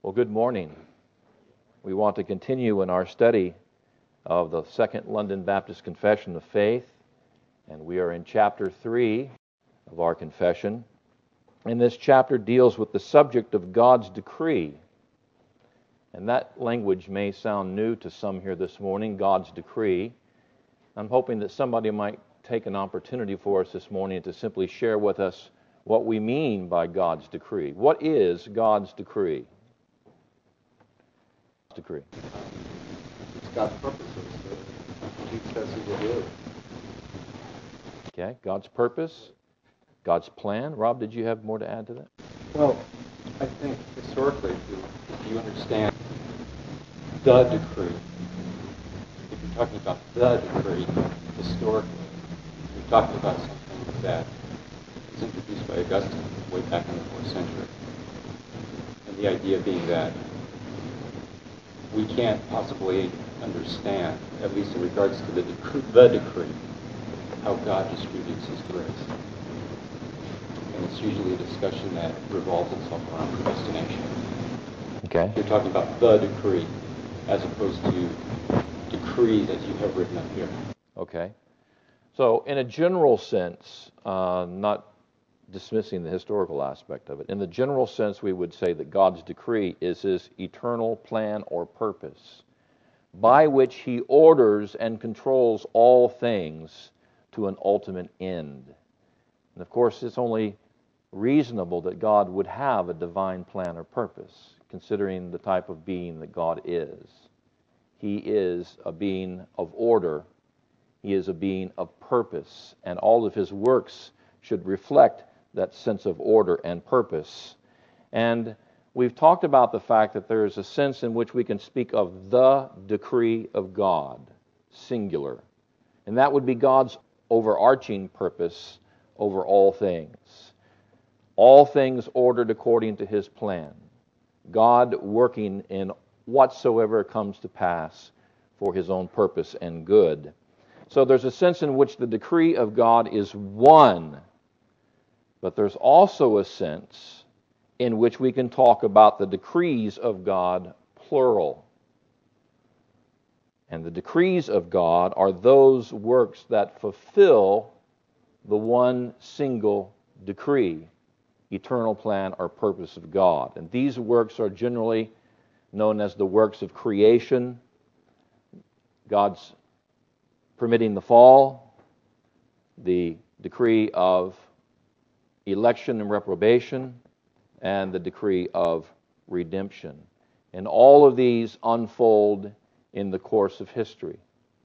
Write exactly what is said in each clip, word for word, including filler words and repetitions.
Well, good morning. We want to continue in our study of the Second London Baptist Confession of Faith, and we are in chapter three of our confession. And this chapter deals with the subject of God's decree. And that language may sound new to some here this morning, God's decree. I'm hoping that somebody might take an opportunity for us this morning to simply share with us what we mean by God's decree. What is God's decree? Decree. It's God's purposes that He says He will do. Okay, God's purpose, God's plan. Rob, did you have more to add to that? Well, I think historically, if you, if you understand the decree, if you're talking about the decree historically, you're talking about something that was introduced by Augustine way back in the fourth century. And the idea being that we can't possibly understand, at least in regards to the decree, the decree, how God distributes His grace. And it's usually a discussion that revolves itself around predestination. Okay. You're talking about the decree as opposed to decrees as you have written up here. Okay. So in a general sense, uh, not dismissing the historical aspect of it, in the general sense we would say that God's decree is His eternal plan or purpose by which He orders and controls all things to an ultimate end. And of course it's only reasonable that God would have a divine plan or purpose, considering the type of being that God is. He is a being of order. He is a being of purpose, and all of His works should reflect that sense of order and purpose. And we've talked about the fact that there is a sense in which we can speak of the decree of God, singular. And that would be God's overarching purpose over all things. All things ordered according to His plan. God working in whatsoever comes to pass for His own purpose and good. So there's a sense in which the decree of God is one. But there's also a sense in which we can talk about the decrees of God, plural. And the decrees of God are those works that fulfill the one single decree, eternal plan or purpose of God. And these works are generally known as the works of creation, God's permitting the fall, the decree of election and reprobation, and the decree of redemption. And all of these unfold in the course of history.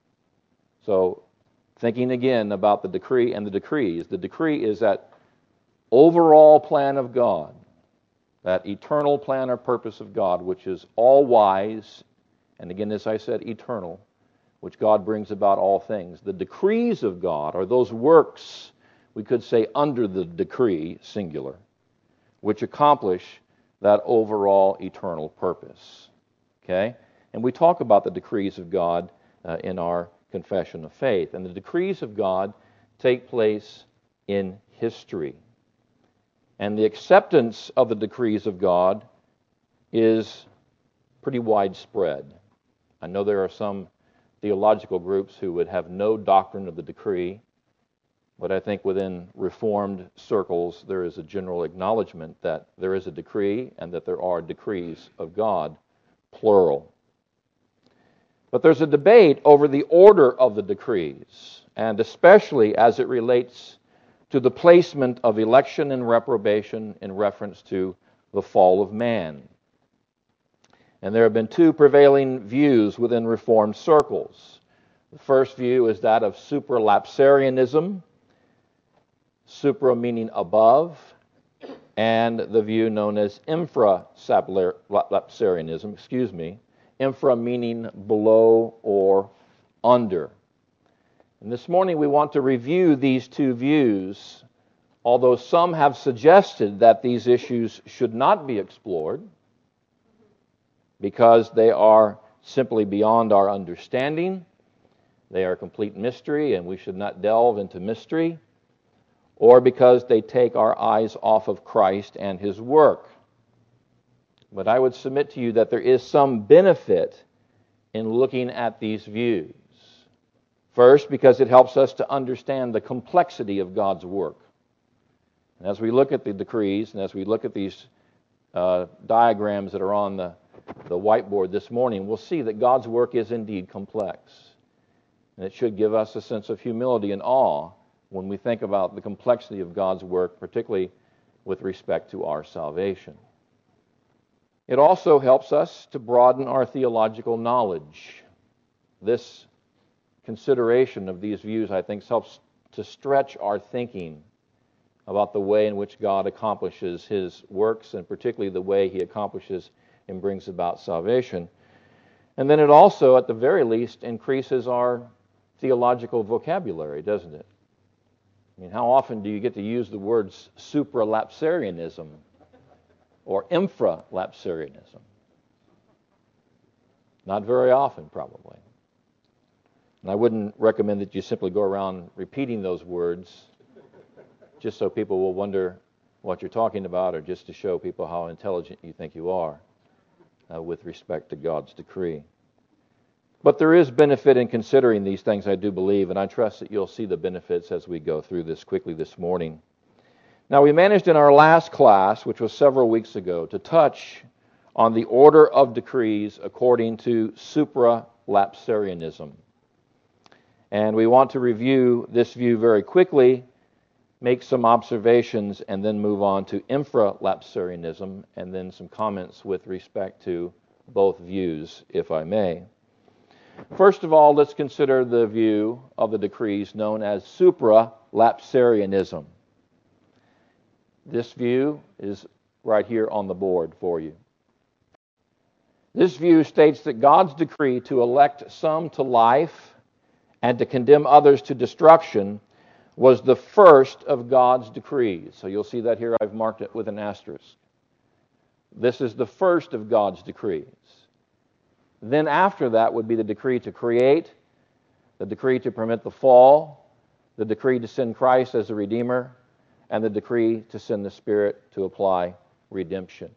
So, thinking again about the decree and the decrees, the decree is that overall plan of God, that eternal plan or purpose of God, which is all-wise, and again, as I said, eternal, which God brings about all things. The decrees of God are those works, we could say under the decree, singular, which accomplish that overall eternal purpose. Okay? And we talk about the decrees of God uh, in our confession of faith. And the decrees of God take place in history. And the acceptance of the decrees of God is pretty widespread. I know there are some theological groups who would have no doctrine of the decree, but I think within Reformed circles there is a general acknowledgement that there is a decree and that there are decrees of God, plural. But there's a debate over the order of the decrees, and especially as it relates to the placement of election and reprobation in reference to the fall of man. And there have been two prevailing views within Reformed circles. The first view is that of supralapsarianism, supra meaning above, and the view known as infralapsarianism, excuse me, infra meaning below or under. And this morning we want to review these two views, although some have suggested that these issues should not be explored because they are simply beyond our understanding. They are complete mystery and we should not delve into mystery, or because they take our eyes off of Christ and His work. But I would submit to you that there is some benefit in looking at these views. First, because it helps us to understand the complexity of God's work. And as we look at the decrees, and as we look at these uh, diagrams that are on the, the whiteboard this morning, we'll see that God's work is indeed complex. And it should give us a sense of humility and awe when we think about the complexity of God's work, particularly with respect to our salvation. It also helps us to broaden our theological knowledge. This consideration of these views, I think, helps to stretch our thinking about the way in which God accomplishes His works, and particularly the way He accomplishes and brings about salvation. And then it also, at the very least, increases our theological vocabulary, doesn't it? I mean, how often do you get to use the words supralapsarianism or infralapsarianism? Not very often, probably. And I wouldn't recommend that you simply go around repeating those words just so people will wonder what you're talking about, or just to show people how intelligent you think you are uh, with respect to God's decree. But there is benefit in considering these things, I do believe, and I trust that you'll see the benefits as we go through this quickly this morning. Now, we managed in our last class, which was several weeks ago, to touch on the order of decrees according to supralapsarianism. And we want to review this view very quickly, make some observations, and then move on to infralapsarianism, and then some comments with respect to both views, if I may. First of all, let's consider the view of the decrees known as supralapsarianism. This view is right here on the board for you. This view states that God's decree to elect some to life and to condemn others to destruction was the first of God's decrees. So you'll see that here I've marked it with an asterisk. This is the first of God's decrees. Then after that would be the decree to create, the decree to permit the fall, the decree to send Christ as a Redeemer, and the decree to send the Spirit to apply redemption.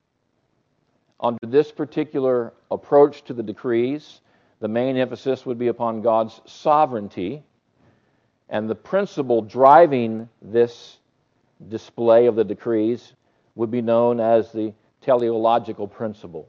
Under this particular approach to the decrees, the main emphasis would be upon God's sovereignty, and the principle driving this display of the decrees would be known as the teleological principle.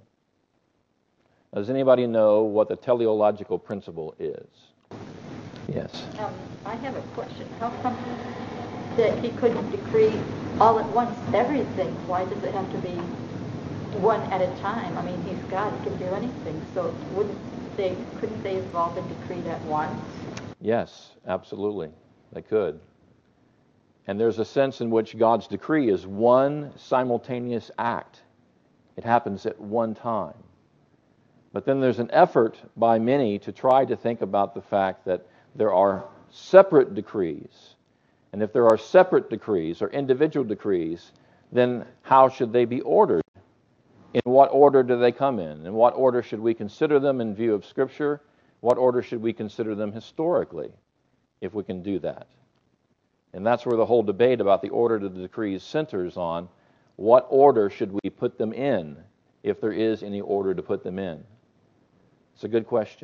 Does anybody know what the teleological principle is? Yes. Um, I have a question. How come that He couldn't decree all at once everything? Why does it have to be one at a time? I mean, He's God; He can do anything. So, wouldn't they? Couldn't they have all been decreed at once? Yes, absolutely, they could. And there's a sense in which God's decree is one simultaneous act. It happens at one time. But then there's an effort by many to try to think about the fact that there are separate decrees. And if there are separate decrees or individual decrees, then how should they be ordered? In what order do they come in? In what order should we consider them in view of Scripture? What order should we consider them historically, if we can do that? And that's where the whole debate about the order of the decrees centers on. What order should we put them in, if there is any order to put them in? It's a good question.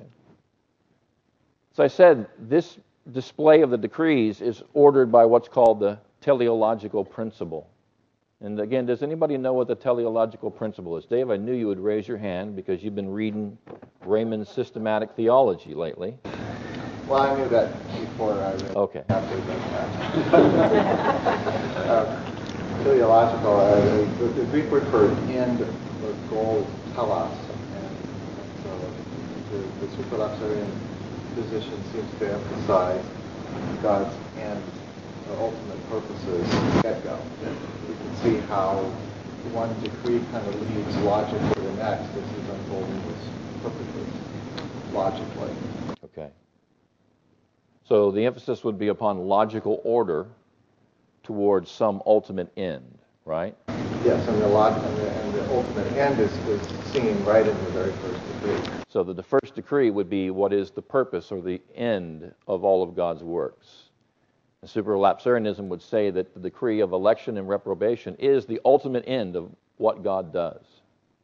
As I said, this display of the decrees is ordered by what's called the teleological principle. And again, does anybody know what the teleological principle is? Dave, I knew you would raise your hand because you've been reading Raymond's systematic theology lately. Well, I knew that before I read okay. after that. uh, teleological, uh, the, the Greek word for end or goal is telos. And so the, the supralapsarian position seems to emphasize God's end, or ultimate purposes, get-go. You can see how one decree kind of leads logic to the next. This is unfolding this perfectly logically. Okay. So the emphasis would be upon logical order towards some ultimate end, right? Yes, and the, log- and the, and the ultimate end is, is seen right in the very first decree. So the, the first decree would be what is the purpose or the end of all of God's works. And supralapsarianism would say that the decree of election and reprobation is the ultimate end of what God does.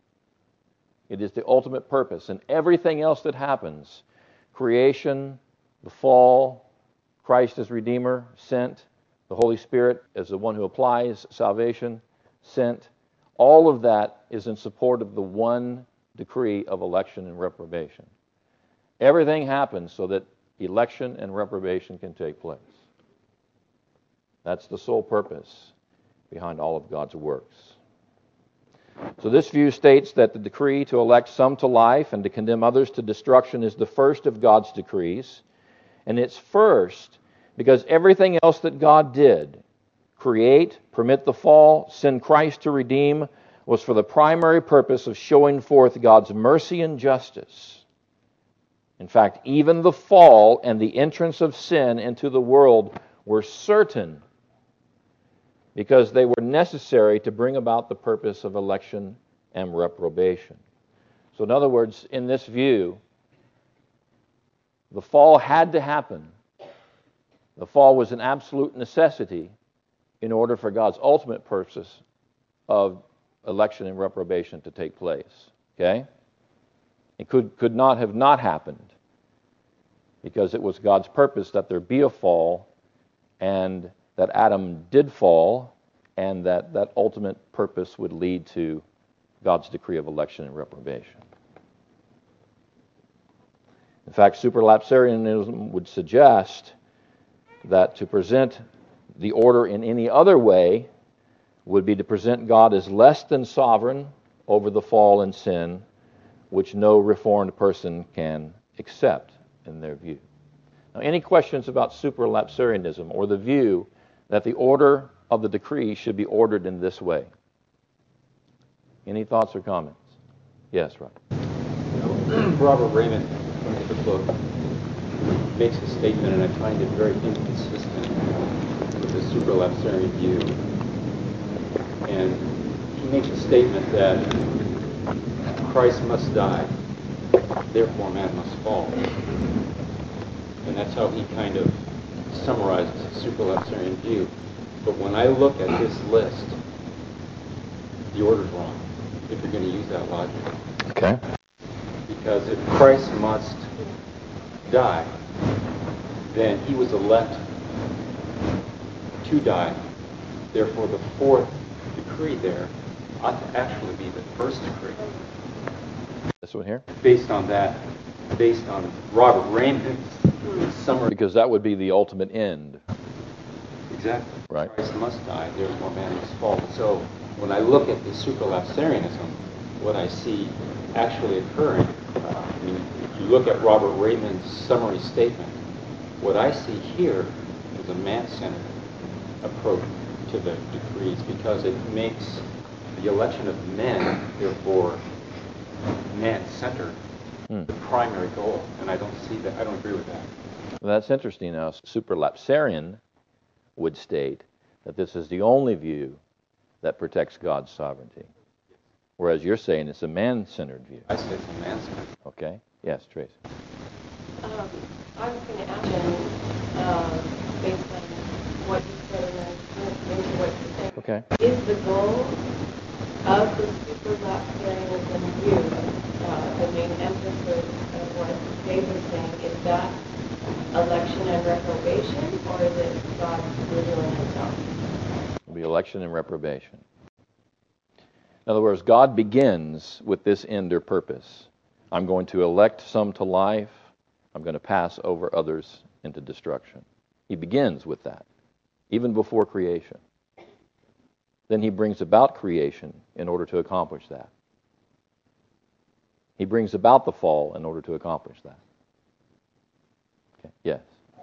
It is the ultimate purpose. And everything else that happens, creation, the fall, Christ as Redeemer, sent, the Holy Spirit as the one who applies salvation, sent, all of that is in support of the one decree of election and reprobation. Everything happens so that election and reprobation can take place. That's the sole purpose behind all of God's works. So this view states that the decree to elect some to life and to condemn others to destruction is the first of God's decrees. And it's first because everything else that God did, create, permit the fall, send Christ to redeem, was for the primary purpose of showing forth God's mercy and justice. In fact, even the fall and the entrance of sin into the world were certain because they were necessary to bring about the purpose of election and reprobation. So in other words, in this view, the fall had to happen. The fall was an absolute necessity in order for God's ultimate purpose of election and reprobation to take place. Okay? It could, could not have not happened because it was God's purpose that there be a fall and that Adam did fall and that that ultimate purpose would lead to God's decree of election and reprobation. In fact, superlapsarianism would suggest that to present the order in any other way would be to present God as less than sovereign over the fall and sin, which no reformed person can accept in their view. Now, any questions about superlapsarianism or the view that the order of the decree should be ordered in this way? Any thoughts or comments? Yes, Rob. You know, Robert Raymond, in the book, makes a statement, and I find it very inconsistent with the superlapsarian view. And he makes a statement that Christ must die, therefore man must fall. And that's how he kind of summarizes the superlapsarian view. But when I look at this list, the order's wrong, if you're going to use that logic. Okay. Because if Christ must die, then he was elect to die. Therefore, the fourth decree there ought to actually be the first decree. This one here? Based on that, based on Robert Raymond's summary. Because that would be the ultimate end. Exactly. Right. Christ must die, therefore man must fall. So when I look at the superlapsarianism, what I see actually occurring, uh, I mean, if you look at Robert Raymond's summary statement, what I see here is a man-centered approach to the decrees because it makes the election of men, therefore man-centered, hmm. the primary goal. And I don't see that. I don't agree with that. Well, that's interesting. Now, superlapsarian would state that this is the only view that protects God's sovereignty. Whereas you're saying it's a man-centered view. I say it's a man-centered. Okay. Yes, Tracy. Um, I was going to ask you, uh, based on what you said and then into what you're saying, okay. Is the goal of the superlapsarianism view, uh, the main emphasis of what Dave was saying, is that election and reprobation, or is it God revealing himself? It'll be election and reprobation. In other words, God begins with this end or purpose. I'm going to elect some to life. I'm going to pass over others into destruction. He begins with that, even before creation. Then he brings about creation in order to accomplish that. He brings about the fall in order to accomplish that. Okay. Yes.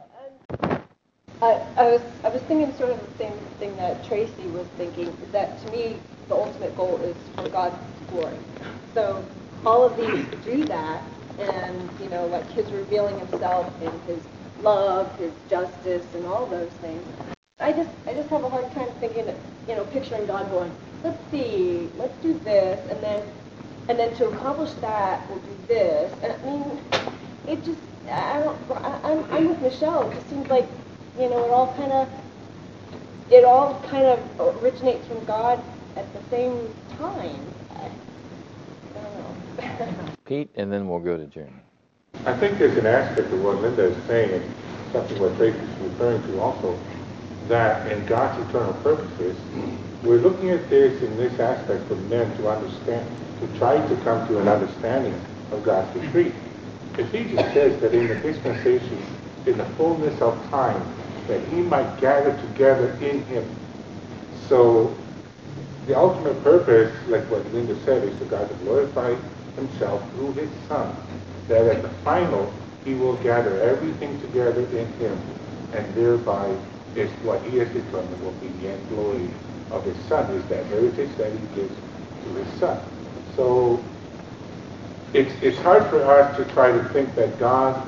I, I was I was thinking sort of the same thing that Tracy was thinking, that to me the ultimate goal is for God's glory. So all of these do that, and you know, like his revealing himself and his love, his justice, and all those things. I just I just have a hard time thinking, you know, picturing God going, let's see, let's do this, and then and then to accomplish that, we'll do this. And I mean, it just I don't I, I'm I'm with Michelle. It just seems like, you know, it all kind of it all kind of originates from God at the same time. I, I don't know. Pete, and then we'll go to Jeremy. I think there's an aspect of what Linda is saying, and something what Tracy's referring to also, that in God's eternal purposes, we're looking at this in this aspect for men to understand, to try to come to an understanding of God's decree. Ephesians says that in the dispensation, in the fullness of time, that he might gather together in him. So the ultimate purpose, like what Linda said, is for God to glorify himself through his Son, that at the final, he will gather everything together in him, and thereby is what he has determined will be the end glory of his Son, is that heritage that he gives to his Son. So it's, it's hard for us to try to think that God,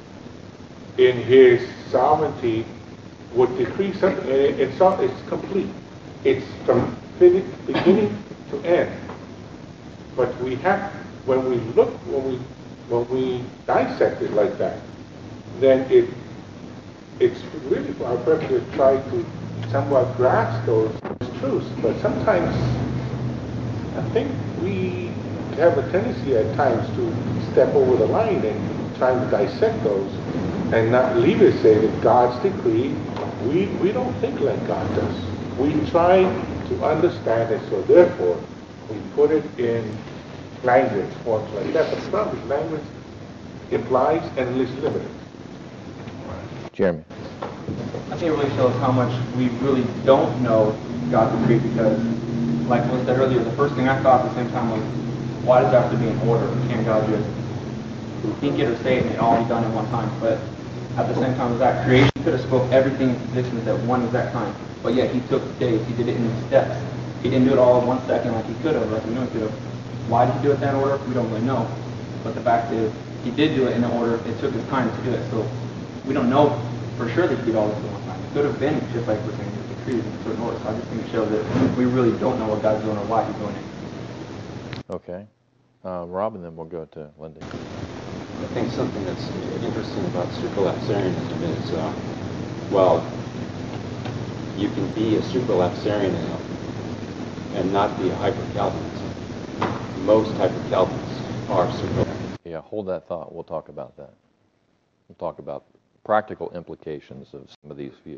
in his sovereignty, would decree something, and it, it's, all, it's complete. It's from beginning to end. But we have, when we look, when we when we dissect it like that, then it it's really for our purpose to try to somewhat grasp those truths. But sometimes I think we have a tendency at times to step over the line and try to dissect those and not leave it say that God's decree, we, we don't think like God does. We try to understand it, so therefore we put it in language, forms like that. But the problem is language implies and is limited. Jeremy. I think it really shows how much we really don't know God's decree, because, like was said earlier, the first thing I thought at the same time was, why does it have to be in order? Can't God just think it or say it and it all be done at one time? But at the same time as that, creation could have spoke everything into existence at one exact time. But yet he took days, he did it in steps. He didn't do it all in one second like he could have, like we know he could have. Why did he do it in that order? We don't really know. But the fact is, he did do it in that order. It took his time to do it. So we don't know for sure that he did all this at one time. It could have been, just like we're saying, the decrees in a certain order. So I just think it shows that we really don't know what God's doing or why he's doing it. Okay. Uh, Rob, and then we'll go to Linda. I think something that's interesting about superlapsarianism is, uh, well, you can be a superlapsarian and not be a hyper-Calvinist. Most hyper-Calvinists are superlapsarians. Yeah, hold that thought. We'll talk about that. We'll talk about practical implications of some of these views.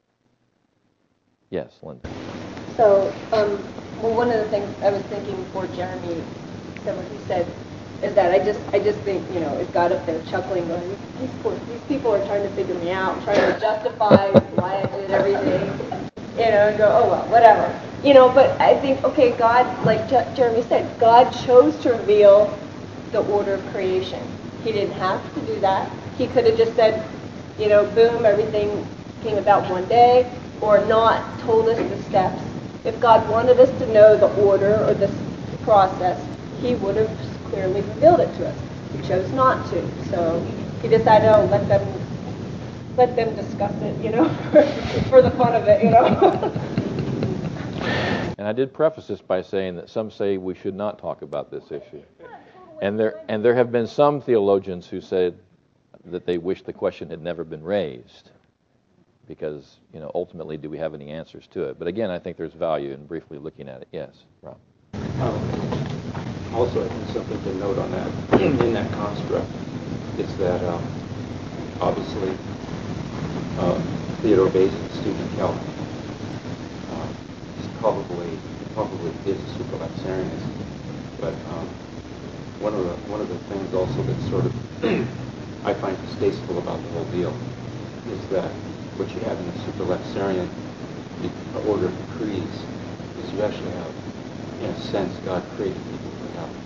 Yes, Linda. So, um, well, one of the things I was thinking before Jeremy said what he said is that I just, I just think, you know, is God up there chuckling, going, these, poor, these people are trying to figure me out, trying to justify why I did everything, you know, and go, oh well, whatever, you know. But I think, okay, God, like Je- Jeremy said, God chose to reveal the order of creation. He didn't have to do that. He could have just said, you know, boom, everything came about one day, or not told us the steps. If God wanted us to know the order or the process, he would have clearly revealed it to us. He chose not to. So he decided, oh, let them let them discuss it, you know, for, for the fun of it, you know. And I did preface this by saying that some say we should not talk about this issue. And there and there have been some theologians who said that they wish the question had never been raised, because, you know, ultimately, do we have any answers to it? But again, I think there's value in briefly looking at it. Yes, Rob. Um, also, I think something to note on that, in that construct, is that um, obviously uh, Theodore Bazin, student Calvin, uh, is probably probably is a superlapsarianist. But um, one of the one of the things also that sort of I find distasteful about the whole deal is that what you have in the superlapsarian the order of decrees is you actually have, in a sense, God created people for hell.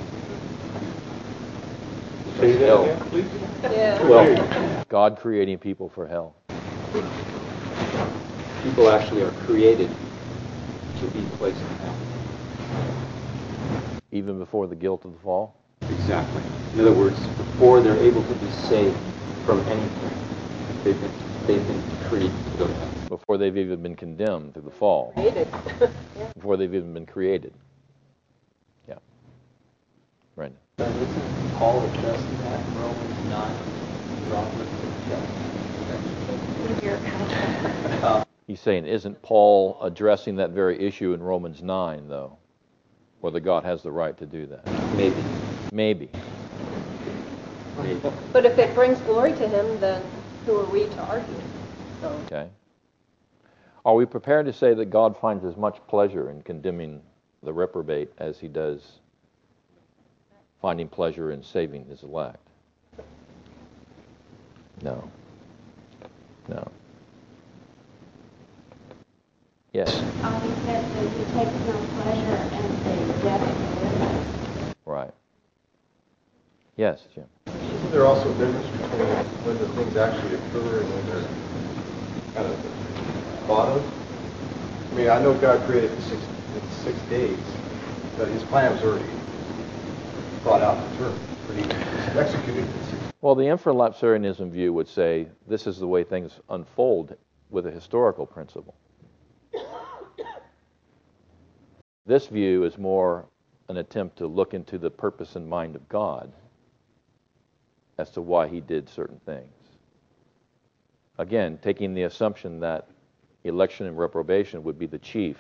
Say that hell, again, please. Yeah. well, God creating people for hell. people actually are created to be placed in hell. Even before the guilt of the fall? Exactly. In other words, before they're able to be saved from anything, they've been, they've been decreed to go to hell. Before they've even been condemned through the fall. Created. Yeah. Before they've even been created. Yeah. Brandon. Isn't Paul addressing that in Romans nine? Robert, uh, He's saying, isn't Paul addressing that very issue in Romans nine, though? Whether God has the right to do that? Maybe. Maybe. But if it brings glory to him, then who are we to argue? So. Okay. Are we prepared to say that God finds as much pleasure in condemning the reprobate as he does finding pleasure in saving his elect? No. No. Yes. Uh, he said that he takes no pleasure in the death of the living. Right. Yes, Jim. Isn't there also a difference between when the things actually occur and when they're kind of thought of? I mean, I know God created the six, the six days, but his plan was already thought out in term, pretty executed in six. Well, the infralapsarianism view would say this is the way things unfold with a historical principle. This view is more an attempt to look into the purpose and mind of God as to why he did certain things. Again, taking the assumption that election and reprobation would be the chief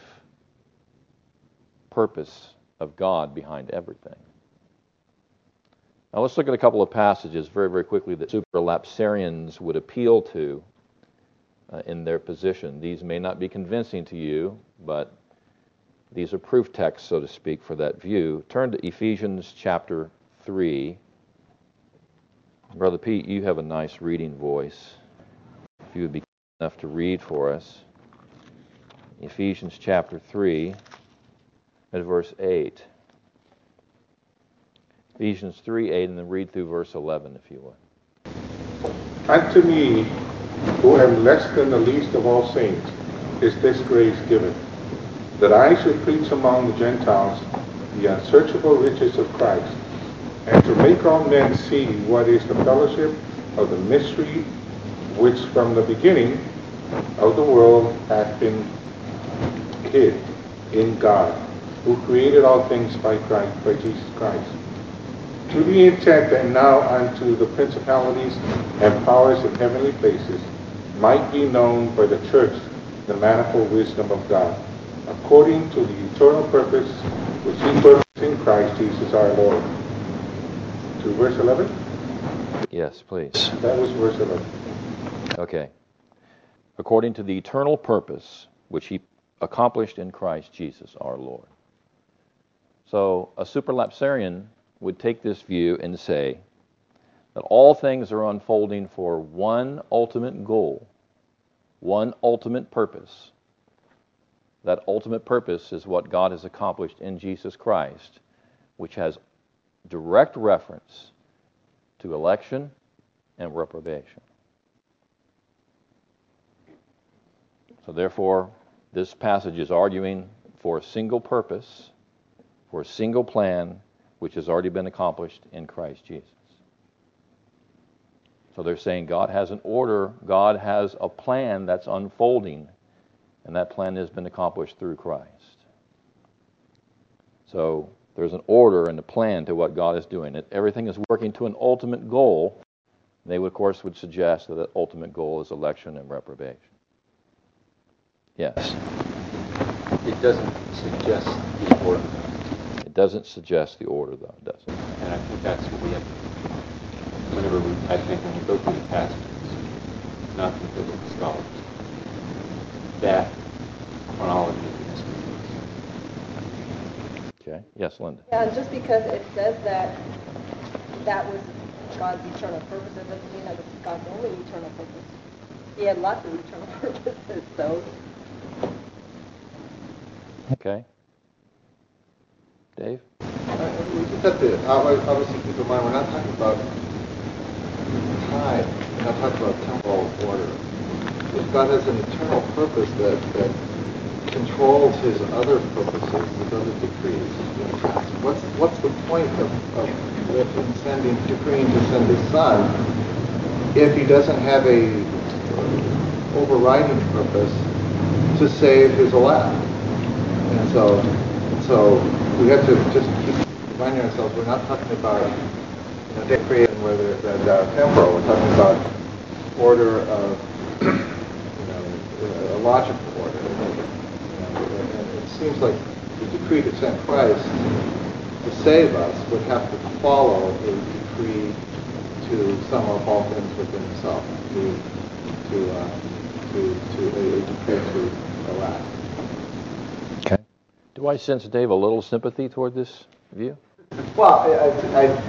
purpose of God behind everything. Now let's look at a couple of passages very, very quickly that superlapsarians would appeal to uh, in their position. These may not be convincing to you, but these are proof texts, so to speak, for that view. Turn to Ephesians chapter three. Brother Pete, you have a nice reading voice. If you would be kind enough to read for us. Ephesians chapter three, at verse eight. Ephesians three, eight, and then read through verse eleven, if you would. Unto me, who am less than the least of all saints, is this grace given, that I should preach among the Gentiles the unsearchable riches of Christ, and to make all men see what is the fellowship of the mystery which from the beginning of the world hath been hid in God, who created all things by Christ, by Jesus Christ, to the intent that now unto the principalities and powers in heavenly places might be known by the church the manifold wisdom of God, according to the eternal purpose which he purposed in Christ Jesus our Lord. To verse eleven? Yes, please. That was verse eleven. Okay. According to the eternal purpose which he accomplished in Christ Jesus our Lord. So a superlapsarian would take this view and say that all things are unfolding for one ultimate goal, one ultimate purpose. That ultimate purpose is what God has accomplished in Jesus Christ, which has direct reference to election and reprobation. So therefore, this passage is arguing for a single purpose, for a single plan, which has already been accomplished in Christ Jesus. So they're saying God has an order, God has a plan that's unfolding, and that plan has been accomplished through Christ. So there's an order and a plan to what God is doing. It, everything is working to an ultimate goal. They, would, of course, would suggest that the ultimate goal is election and reprobation. Yes? It doesn't suggest the order. It doesn't suggest the order, though, does it? And I think that's what we have to, whenever we, I think when we go through the passages, not the biblical scholars, that chronology is missing. Okay. Yes, Linda. Yeah, and just because it says that that was God's eternal purpose, it doesn't mean that it's God's only eternal purpose. He had lots of eternal purposes, so. Okay. Dave? We just have to obviously keep in mind, we're not talking about time, we're not talking about temporal order. If God has an eternal purpose that, that controls his other purposes, his other decrees, what's what's the point of, of with him sending, decreeing to send his son if he doesn't have a overriding purpose to save his elect? And so, so we have to just keep reminding ourselves we're not talking about you know, decree and whether it's uh, temporal. We're talking about order of you know a logical order. You know, and it seems like the decree to send Christ to save us would have to follow a decree to sum up all things within himself, to to uh, to to a, a decree to elect. Okay. Do I sense, Dave, a little sympathy toward this view? Well, I, I,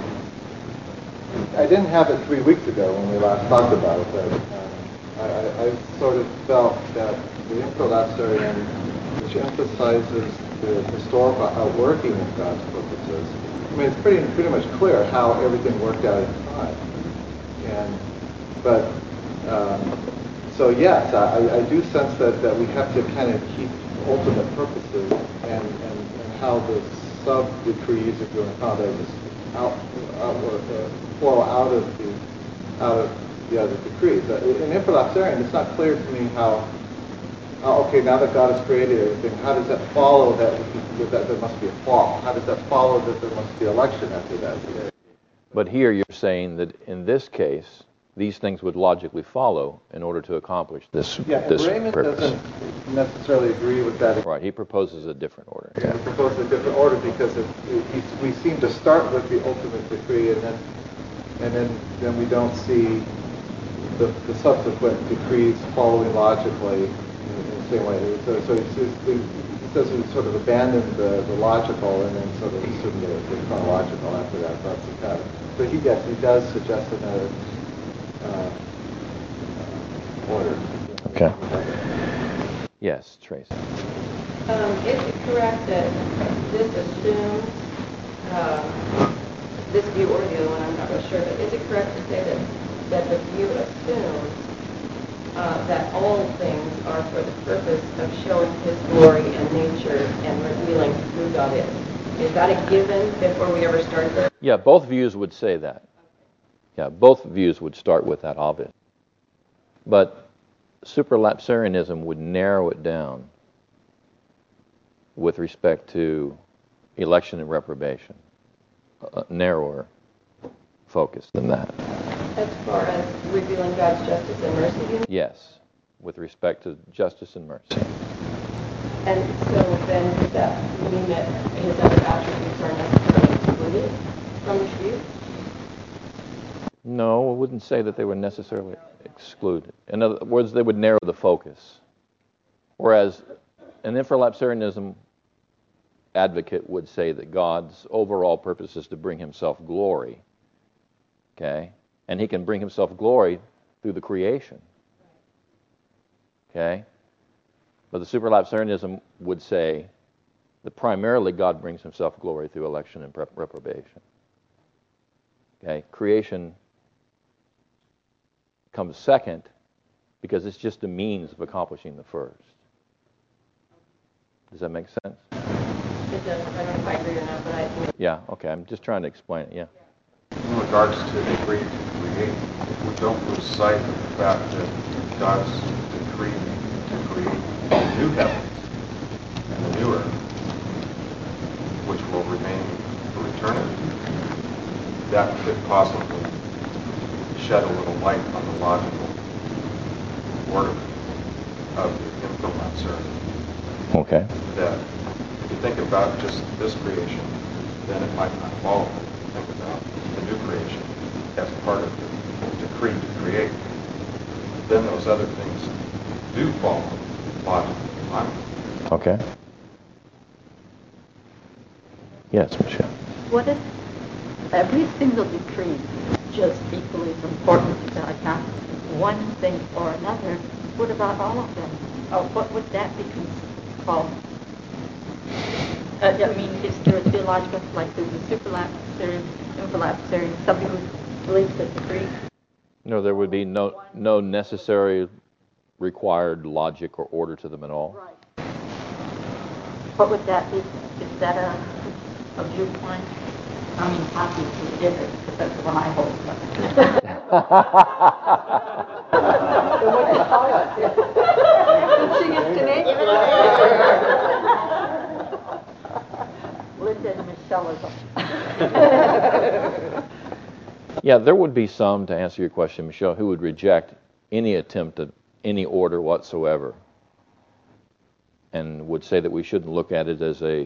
I didn't have it three weeks ago when we last talked about it, but um, I, I sort of felt that the infralapsarian, which emphasizes the historical outworking of God's purposes, I mean, it's pretty pretty much clear how everything worked out in time. And but um, so yes, I, I do sense that, that we have to kind of keep ultimate purposes and, and, and how the sub-decrees are going to how they just out, out uh, flow out of the out of the other decrees. Uh, in infralapsarian, it's not clear to me how. Uh, okay, now that God has created everything, how does that follow that, that there must be a fall? How does that follow that there must be election after that? But here you're saying that in this case, these things would logically follow in order to accomplish this, yeah, and this Raymond purpose. doesn't necessarily agree with that. Right, he proposes a different order. Yeah, he proposes a different order because it, it, it, we seem to start with the ultimate decree, and then and then then we don't see the, the subsequent decrees following logically in the same way. So, so it's, it's, it says we sort of abandon the, the logical and then sort of assume the, the chronological after that. That's the kind of, so he yes, he does suggest another uh, order. Okay. Yes, Tracy. Um, is it correct that this assumes, uh, this view or the other one, I'm not real sure, but is it correct to say that, that the view assumes uh, that all things are for the purpose of showing His glory and nature and revealing who God is? Is that a given before we ever start there? Yeah, both views would say that. Yeah, both views would start with that obvious. But supralapsarianism would narrow it down with respect to election and reprobation. A narrower focus than that. As far as revealing God's justice and mercy? You mean? Yes, with respect to justice and mercy. And so then does that mean that His other attributes are necessarily excluded from this view? No, I wouldn't say that they were necessarily excluded. In other words, they would narrow the focus. Whereas an infralapsarianism advocate would say that God's overall purpose is to bring Himself glory. Okay? And He can bring Himself glory through the creation. Okay? But the supralapsarianism would say that primarily God brings Himself glory through election and reprobation. Okay? Creation comes second because it's just a means of accomplishing the first. Does that make sense? It does. I don't know if I agree or not, but I... Yeah, okay. I'm just trying to explain it, yeah. In regards to the decree to create, if we don't lose sight of the fact that God's decree to create a new heaven and a new earth, which will remain for eternity, that could possibly shed a little light on the logical order of the infralapsarian. Okay. That if you think about just this creation, then it might not follow. Think about the new creation as part of the decree to create. Then those other things do follow logically in my mind. Okay. Yes, Michelle. What if every single decree is just equally as important to God, not one thing or another? What about all of them? Or what would that be called? Uh, I mean, is there a theological, like there's a supralapsarian, infralapsarian, some people believe that decree? No, there would be no no necessary required logic or order to them at all. Right. What would that be? Is that a, a viewpoint? I mean, obviously it isn't, because that's the one I hold. Then what do you call it? She gets to name Linda and Michelle is Yeah, there would be some, to answer your question, Michelle, who would reject any attempt at any order whatsoever and would say that we shouldn't look at it as a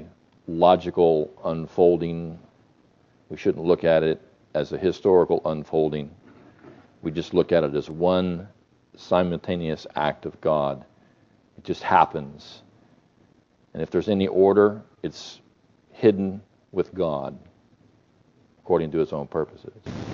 logical unfolding. We shouldn't look at it as a historical unfolding. We just look at it as one simultaneous act of God. It just happens. And if there's any order, it's hidden with God, according to his own purposes.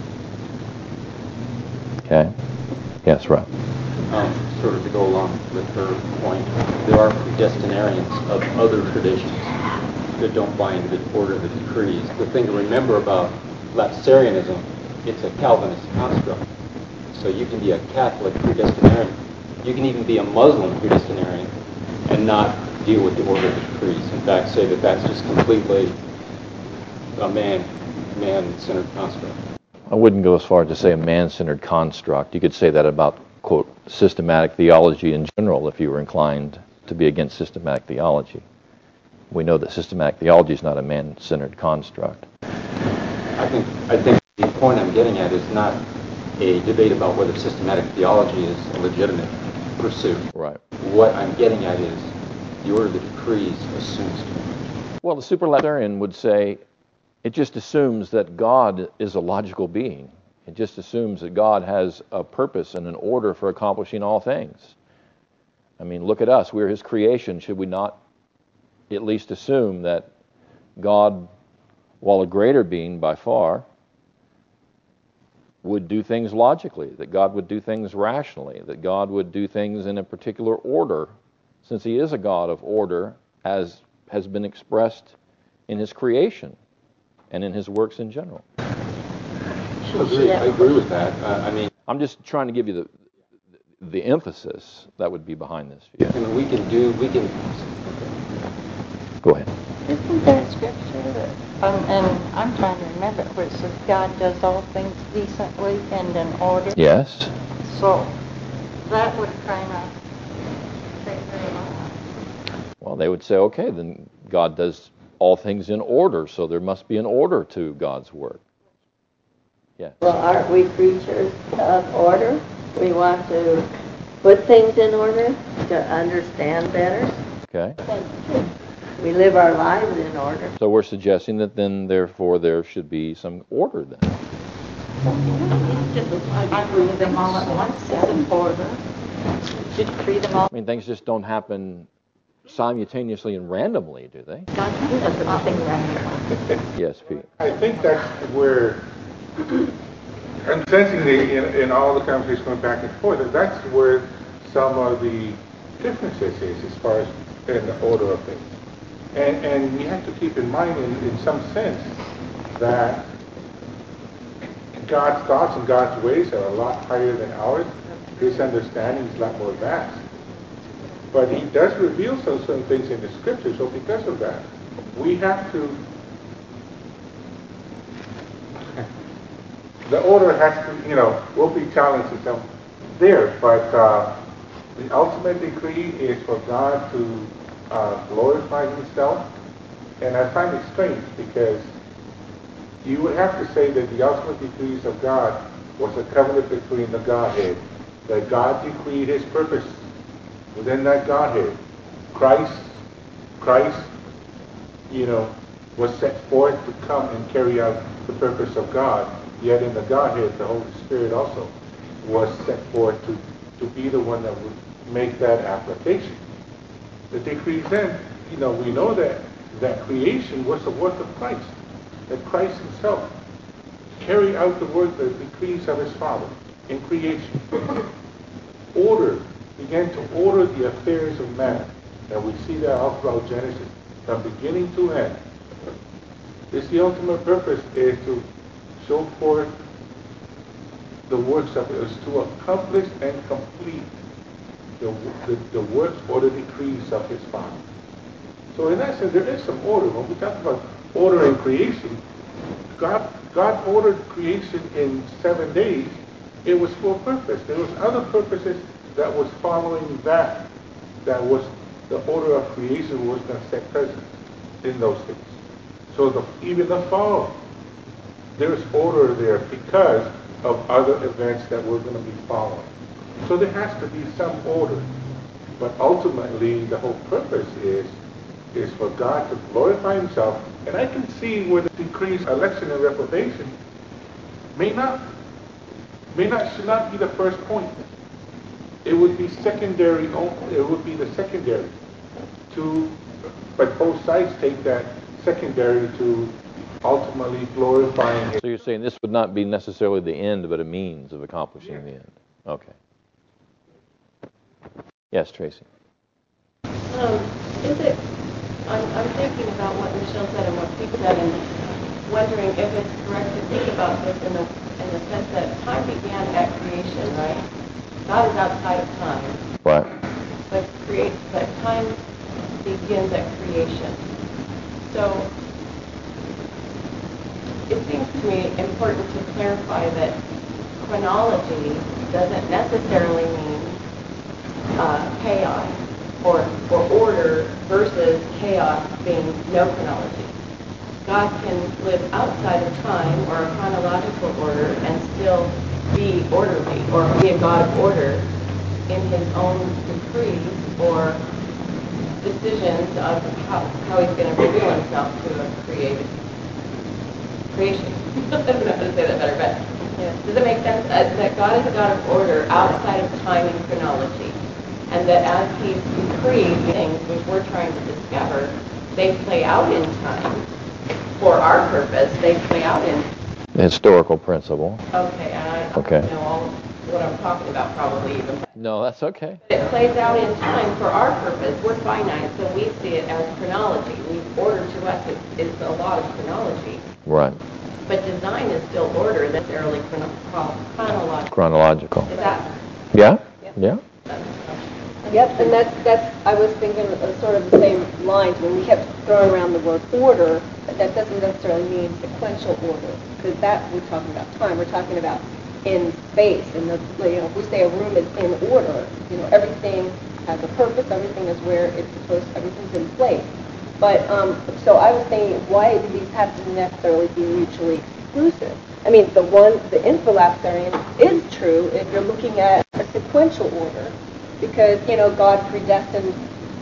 Okay? Yes, right. Um, sort of to go along with her point, there are predestinarians of other traditions that don't buy into the order of the decrees. The thing to remember about Lapsarianism, it's a Calvinist construct. So you can be a Catholic predestinarian. You can even be a Muslim predestinarian and not deal with the order of the decrees. In fact, say that that's just completely a man, man-centered construct. I wouldn't go as far as to say a man-centered construct. You could say that about, quote, systematic theology in general if you were inclined to be against systematic theology. We know that systematic theology is not a man-centered construct. I think, I think the point I'm getting at is not a debate about whether systematic theology is a legitimate pursuit. Right. What I'm getting at is the order of the decrees assumes too much. Well, the Superlapsarian would say it just assumes that God is a logical being. It just assumes that God has a purpose and an order for accomplishing all things. I mean, look at us. We're his creation. Should we not at least assume that God, while a greater being by far, would do things logically, that God would do things rationally, that God would do things in a particular order, since he is a God of order, as has been expressed in his creation and in his works in general. I agree, I agree with that. Uh, I mean, I'm just trying to give you the the emphasis that would be behind this view. I mean, we can do, we can... Go ahead. Isn't there scripture that, um, and I'm trying to remember, where it says God does all things decently and in order? Yes. So that would kind of say very much. Well, they would say, okay, then God does all things in order, so there must be an order to God's work. Yes. Well, aren't we creatures of order? We want to put things in order to understand better. Okay. We live our lives in order. So we're suggesting that then, therefore, there should be some order then. I read them all at once in order. Should decree them all. I mean, things just don't happen simultaneously and randomly, do they? God does nothing randomly. Yes, Pete. I think that's where I'm sensing the, in, in all the conversations going back and forth, that that's where some of the differences is as far as in the order of things. And, and we have to keep in mind, in, in some sense, that God's thoughts and God's ways are a lot higher than ours. His understanding is a lot more vast. But he does reveal some certain things in the scripture, so because of that, we have to, the order has to, you know, will be challenged in some there, but uh, the ultimate decree is for God to uh, glorify himself. And I find it strange because you would have to say that the ultimate decrees of God was a covenant between the Godhead, that God decreed his purpose within that Godhead. Christ, Christ, you know, was set forth to come and carry out the purpose of God. Yet in the Godhead, the Holy Spirit also was set forth to, to be the one that would make that application. The decrees then, you know, we know that that creation was the work of Christ, that Christ himself carried out the work, the decrees of his Father in creation. Order, began to order the affairs of man. And we see that all throughout Genesis, from beginning to end. This, the ultimate purpose is to show forth the works of it, is to accomplish and complete the, the, the works or the decrees of his Father. So in that sense, there is some order. When we talk about order in creation, God, God ordered creation in seven days. It was for a purpose. There was other purposes that was following that, that was the order of creation was going to set precedence in those things. So the, even the fall, there's order there because of other events that we're going to be following. So there has to be some order. But ultimately, the whole purpose is, is for God to glorify himself. And I can see where the decrees, election and reprobation may not may not, should not be the first point. It would be secondary, only- it would be the secondary to, but both sides take that secondary to ultimately glorifying it. So you're saying this would not be necessarily the end, but a means of accomplishing the end. Okay. Yes, Tracy. Um, is it, I'm, I'm thinking about what Michelle said and what Pete said, and wondering if it's correct to think about this in the, in the sense that time began at creation, right? God is outside of time. Right. But create, but time begins at creation. So it seems to me important to clarify that chronology doesn't necessarily mean uh, chaos or, or order versus chaos being no chronology. God can live outside of time or a chronological order and still be orderly or be a God of order in his own decrees or decisions of how, how he's going to reveal himself to a created creation. I don't know how to say that better, but yeah. Does it make sense? Uh, that God is a God of order outside of time and chronology, and that as he's decreed things which we're trying to discover, they play out in time for our purpose. They play out in The historical principle. Okay, and I Okay. don't know all what I'm talking about probably even. No, that's okay. It plays out in time for our purpose. We're finite, so we see it as chronology. We order to us is, is a lot of chronology. Right. But design is still order, necessarily chrono- chronological. Chronological. Is that? Yeah? Yeah. Yep, and that's, that's, I was thinking of sort of the same lines when we kept throwing around the word order, but that doesn't necessarily mean sequential order, because that, we're talking about time, we're talking about in space, and the, you know, if we say a room is in order, you know, everything has a purpose, everything is where it's supposed, everything's in place. But, um, so I was thinking, why do these have to necessarily be mutually exclusive? I mean, the one, the infralapsarian is true if you're looking at a sequential order, because, you know, God predestined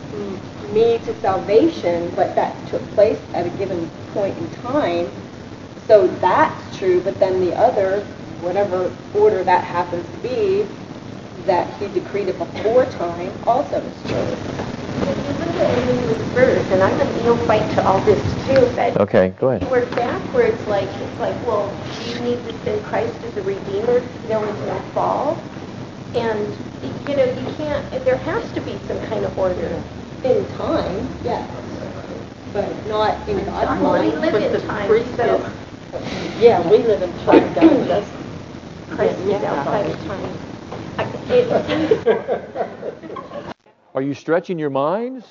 me to salvation, but that took place at a given point in time. So that's true, but then the other, whatever order that happens to be, that he decreed it before time, also is true. If you look at it in reverse, and I'm a neophyte to all this too, but Okay, go ahead. if you work backwards, like, it's like, well, do you need to send Christ as a redeemer? There was no fall. And, you know, you can't, there has to be some kind of order. In time, yes, but not in God's Well, we mind. live in time, so Yeah, we live in time, God does. Christ is outside of time. I- It seems Are you stretching your minds?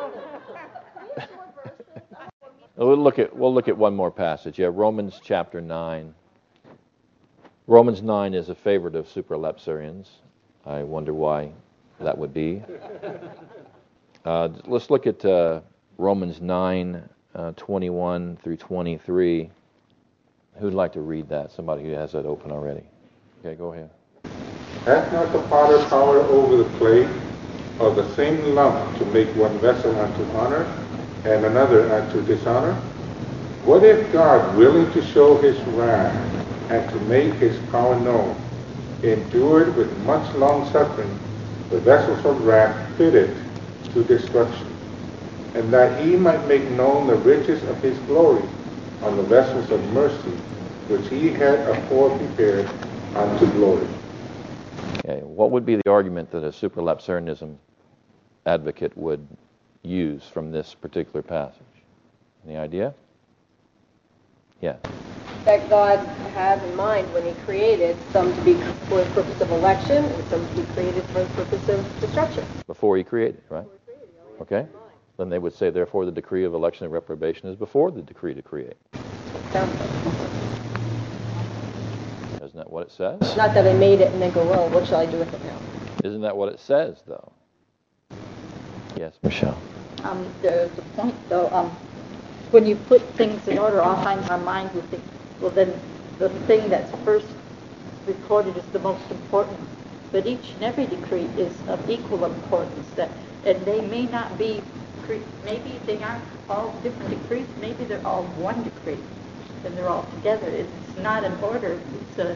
We'll look at we'll look at one more passage. Yeah, Romans chapter nine. Romans nine is a favorite of supralapsarians. I wonder why that would be. Uh, let's look at uh, Romans nine, uh, twenty-one through twenty-three. Who'd like to read that? Somebody who has that open already. Okay, go ahead. Hath not the potter power over the clay of the same lump to make one vessel unto honor and another unto dishonor? What if God, willing to show his wrath and to make his power known, endured with much long suffering the vessels of wrath fitted to destruction, and that he might make known the riches of his glory on the vessels of mercy, which he had afore prepared unto glory? Okay, what would be the argument that a supralapsarianism advocate would use from this particular passage? Any idea? Yeah. That God has in mind when he created some to be for the purpose of election and some to be created for the purpose of destruction. Before he created, right? Okay. Then they would say, therefore, the decree of election and reprobation is before the decree to create. Isn't that what it says? Not that I made it and then go, well, what shall I do with it now? Isn't that what it says, though? Yes, Michelle. Um, the, the point, though, um, when you put things in order, oftentimes our mind will think, well, then the thing that's first recorded is the most important. But each and every decree is of equal importance. That, and they may not be, maybe they aren't all different decrees. Maybe they're all one decree, and they're all together. It's not an order. It's a,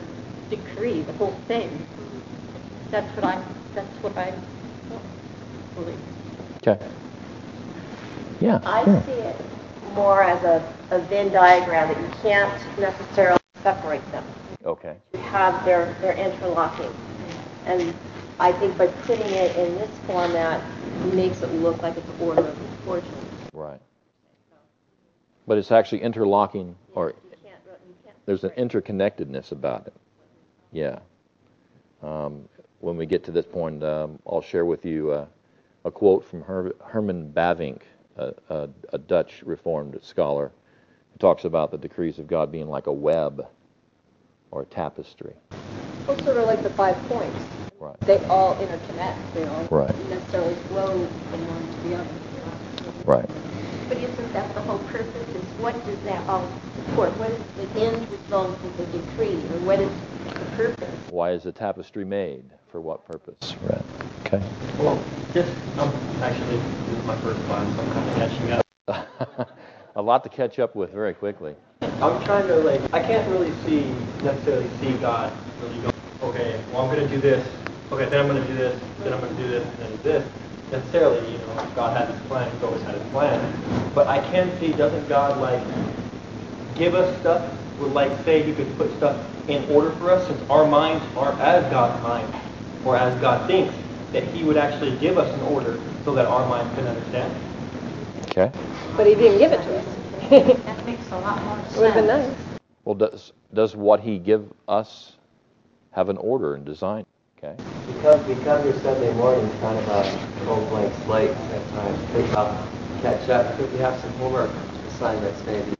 decree, the whole thing. That's what I'm, that's what I believe. Okay. Yeah. I sure. see it more as a, a Venn diagram that you can't necessarily separate them. Okay. You have their, their interlocking. And I think by putting it in this format, it makes it look like it's an order of importance. Right. But it's actually interlocking, or You can't, you can't there's an separate. interconnectedness about it. Yeah. Um, when we get to this point, um, I'll share with you uh, a quote from Her- Herman Bavinck, a, a, a Dutch Reformed scholar, who talks about the decrees of God being like a web or a tapestry. Well, sort of like the five points. Right. They all interconnect. They all Right. necessarily flow from one to the other. Right. But isn't that the whole purpose? Is what does that all support? What is the end result of the decree, or what is the purpose? Why is the tapestry made? For what purpose? Right. Okay. Well, just, um, actually, this is my first class, so I'm kind of catching up. A lot to catch up with very quickly. I'm trying to, like, I can't really see, necessarily see God really go, okay, well, I'm going to do this, okay, then I'm going to do this, then I'm going to do this, and then this. Necessarily, you know, God had his plan, he's always had his plan. But I can see, doesn't God, like, give us stuff, would, like, say he could put stuff in order for us, since our minds aren't as God's mind, or as God thinks, that he would actually give us an order so that our minds can understand. Okay. But he didn't give it to us. That makes a lot more sense. It would have been nice. Well, does does what he give us have an order and design? Okay. Because because your Sunday morning is kind of a cold blank slate at times. Think I'll catch up. Could we have some homework assignments maybe?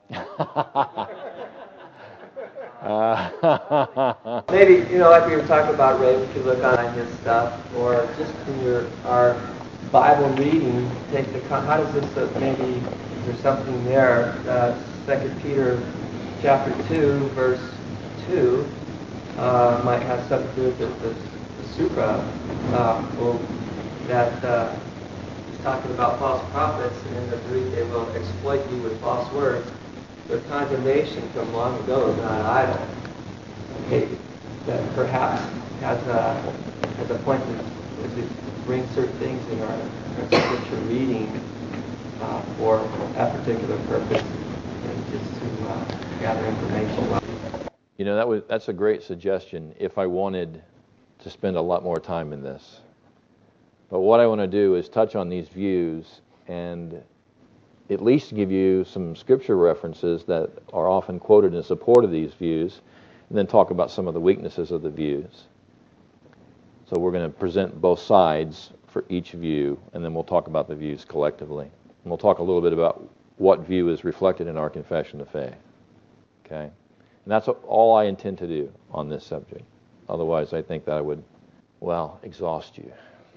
uh, Maybe, you know, like we were talking about, Ray, we could look on his stuff, or just in your our Bible reading, take the con- how does this uh, maybe is there something there? Uh, Second Peter chapter two, verse two, uh, might have something to do with the, the, the supra uh, well, that uh, he's talking about false prophets, and in the Greek they will exploit you with false words. Their condemnation from long ago is not idle. Okay, that perhaps has a, has a point to, to bring certain things in our, our scripture reading uh, for that particular purpose, and just to uh, gather information. you know, that was that's a great suggestion if I wanted to spend a lot more time in this. But what I want to do is touch on these views and at least give you some scripture references that are often quoted in support of these views, and then talk about some of the weaknesses of the views. So we're going to present both sides for each view, and then we'll talk about the views collectively. And we'll talk a little bit about what view is reflected in our confession of faith. Okay? And that's all I intend to do on this subject. Otherwise, I think that I would, well, exhaust you.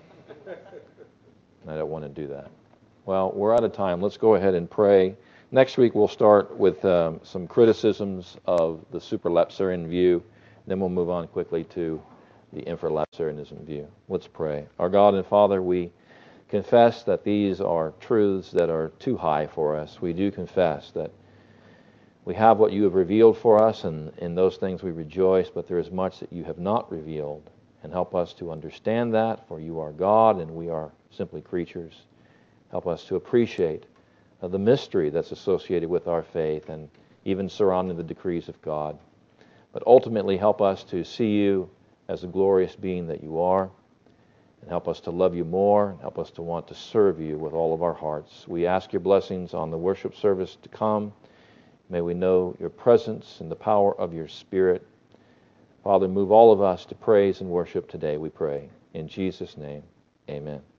And I don't want to do that. Well, we're out of time. Let's go ahead and pray. Next week, we'll start with um, some criticisms of the supralapsarian view. Then we'll move on quickly to the infralapsarianism view. Let's pray. Our God and Father, we confess that these are truths that are too high for us. We do confess that we have what you have revealed for us, and in those things we rejoice, but there is much that you have not revealed. And help us to understand that, for you are God and we are simply creatures. Help us to appreciate uh, the mystery that's associated with our faith and even surrounding the decrees of God. But ultimately help us to see you as the glorious being that you are, and help us to love you more, and help us to want to serve you with all of our hearts. We ask your blessings on the worship service to come. May we know your presence and the power of your Spirit. Father, move all of us to praise and worship today, we pray. In Jesus' name, amen.